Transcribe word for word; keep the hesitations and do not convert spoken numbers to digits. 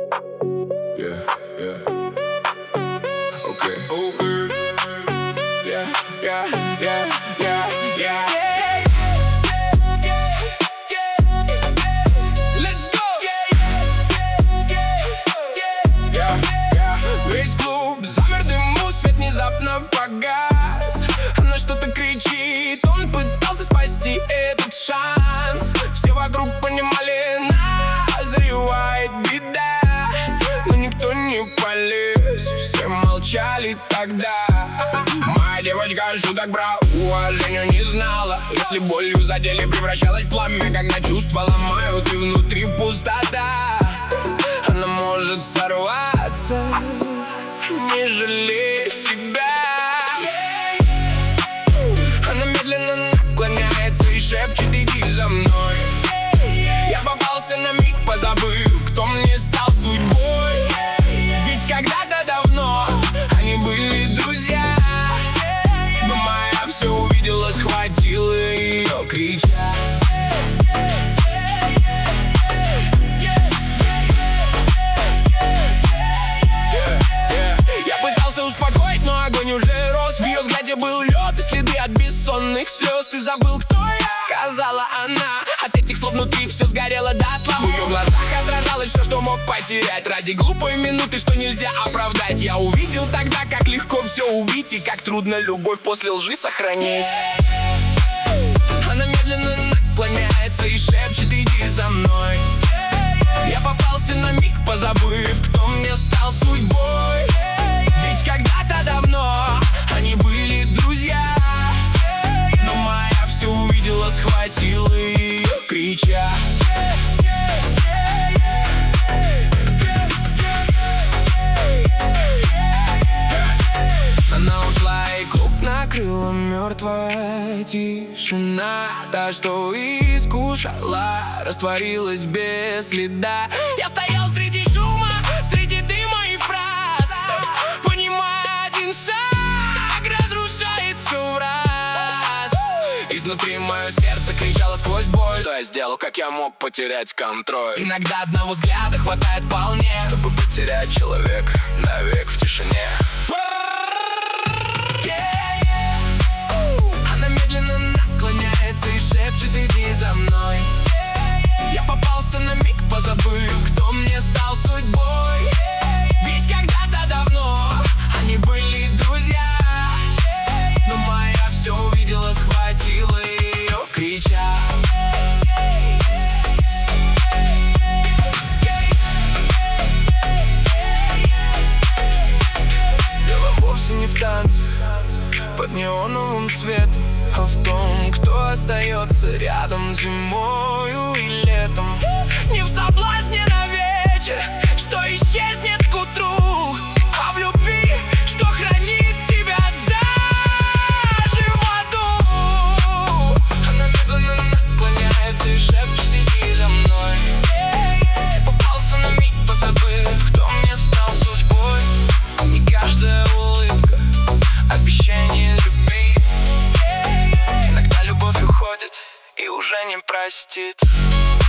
Yeah, yeah. Okay, okay. Yeah, yeah, yeah, yeah, yeah. Let's go. Yeah, yeah. Весь клуб замер, дыму, свет внезапно погас. Она что-то кричит, он пытался спасти этот шанс. Все вокруг понимали, назревает беда, но никто не полез, все молчали тогда. Моя девочка шуток про уважение не знала. Если болью задели, превращалась в пламя, когда чувства ломают и внутри пустота. Она может сорваться, не жалея себя. Она медленно наклоняется и шепчет: иди за мной. Я попался на миг, позабыв, кто мне стал судьбой. Ведь когда-то давно они были друзья, но моя все увидела, схватила ее, крича. Я пытался успокоить, но огонь уже рос. В ее взгляде был лед и следы от бессонных слез. Ты забыл, кто я? Сказала она. От этих слов внутри все сгорело дотла. В ее глазах отражалось все, что мог потерять ради глупой минуты, что нельзя оправдать. Я увидел тогда, как легко все убить и как трудно любовь после лжи сохранить. Она медленно наклоняется и шепчет: иди за мной. Я попался на миг, позабыв, кто мне стал судьбой. Ведь когда-то давно они были друзья, но моя все увидела, схватила ее, крича. Она ушла, и клуб накрыла мертвая тишина. Та, что искушала, растворилась без следа. Я стоял среди шума, среди дыма и фраз, понимая, один шаг разрушает все в раз. Изнутри мое сердце кричало сквозь боль: что я сделал, как я мог потерять контроль? Иногда одного взгляда хватает вполне, чтобы потерять человека навек в тишине. Она медленно наклоняется и шепчет: иди за мной. Я попался на миг, позабыв, кто мне стал судьбой. Ведь когда-то давно они были друзья, но моя все увидела, схватила ее, крича. Дело вовсе не в танцах под неоновым светом, а в том, кто остается рядом зимою и летом. Не в соблазне на вечер, что исчезнет к утру, а в любви, что хранит тебя даже в аду. Она медленно наклоняется и шепчет: иди за мной. Попался на миг, позабыв, кто мне стал судьбой. И каждая улыбка — обещание любви. Иногда любовь уходит и уже не простит.